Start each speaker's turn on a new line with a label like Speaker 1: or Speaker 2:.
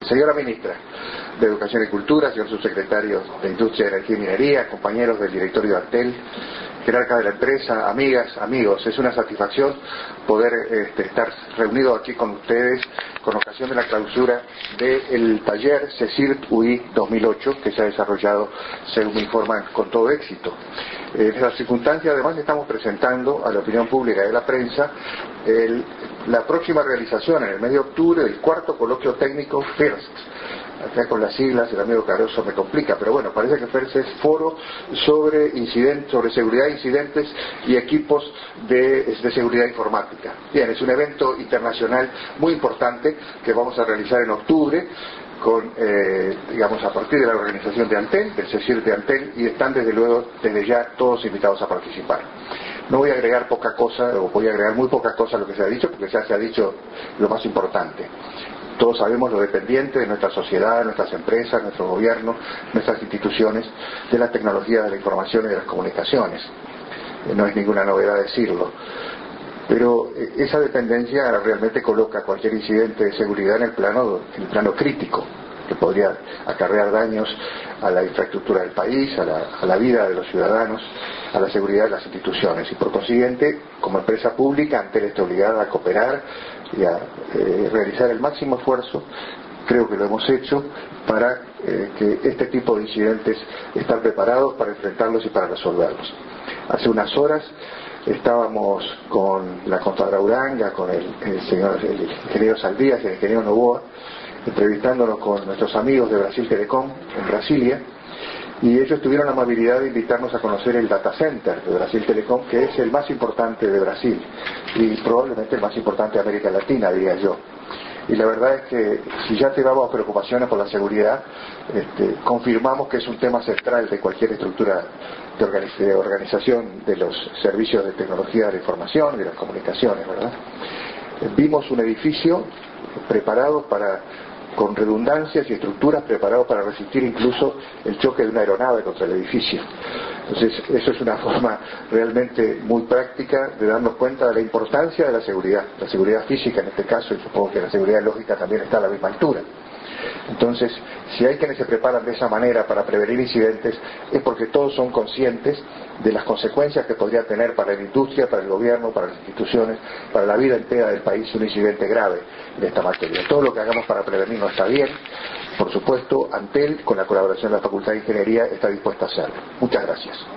Speaker 1: Señora Ministra de Educación y Cultura, señor Subsecretario de Industria, Energía y Minería, compañeros del directorio de Antel, jerarcas de la empresa, amigas, amigos, es una satisfacción poder estar reunido aquí con ustedes con ocasión de la clausura del taller CECIRT-UI 2008 que se ha desarrollado, según me informan, con todo éxito. En esta circunstancia, además, estamos presentando a la opinión pública y a la prensa la próxima realización en el mes de octubre del cuarto coloquio técnico FIRST. Acá con las siglas el amigo Caroso me complica, pero bueno, parece que FIRST es Foro sobre Seguridad de Incidentes y Equipos de Seguridad Informática. Bien, es un evento internacional muy importante que vamos a realizar en octubre con, a partir de la organización de Antel, del CECIRT de Antel, y están desde ya todos invitados a participar. No voy a agregar poca cosa, o voy a agregar muy poca cosa a lo que se ha dicho, porque ya se ha dicho lo más importante. Todos sabemos lo dependiente de nuestra sociedad, de nuestras empresas, nuestro gobierno, nuestras instituciones, de la tecnología de la información y de las comunicaciones. No es ninguna novedad decirlo. Pero esa dependencia realmente coloca cualquier incidente de seguridad en el plano crítico, que podría acarrear daños a la infraestructura del país, a la vida de los ciudadanos, a la seguridad de las instituciones. Y por consiguiente, como empresa pública, Antel está obligada a cooperar y a realizar el máximo esfuerzo, creo que lo hemos hecho, para que este tipo de incidentes estén preparados para enfrentarlos y para resolverlos. Hace unas horas estábamos con la contadora Uranga, con el ingeniero Saldías y el ingeniero Novoa, entrevistándonos con nuestros amigos de Brasil Telecom en Brasilia, y ellos tuvieron la amabilidad de invitarnos a conocer el data center de Brasil Telecom, que es el más importante de Brasil y probablemente el más importante de América Latina, diría yo. Y la verdad es que si ya teníamos preocupaciones por la seguridad, confirmamos que es un tema central de cualquier estructura de organización de los servicios de tecnología de la información y de las comunicaciones, ¿verdad? Vimos un edificio preparado con redundancias y estructuras preparados para resistir incluso el choque de una aeronave contra el edificio. Entonces, eso es una forma realmente muy práctica de darnos cuenta de la importancia de la seguridad física en este caso, y supongo que la seguridad lógica también está a la misma altura. Entonces, si hay quienes se preparan de esa manera para prevenir incidentes, es porque todos son conscientes de las consecuencias que podría tener para la industria, para el gobierno, para las instituciones, para la vida entera del país un incidente grave de esta materia. Todo lo que hagamos para prevenirlo está bien. Por supuesto, Antel, con la colaboración de la Facultad de Ingeniería, está dispuesta a hacerlo. Muchas gracias.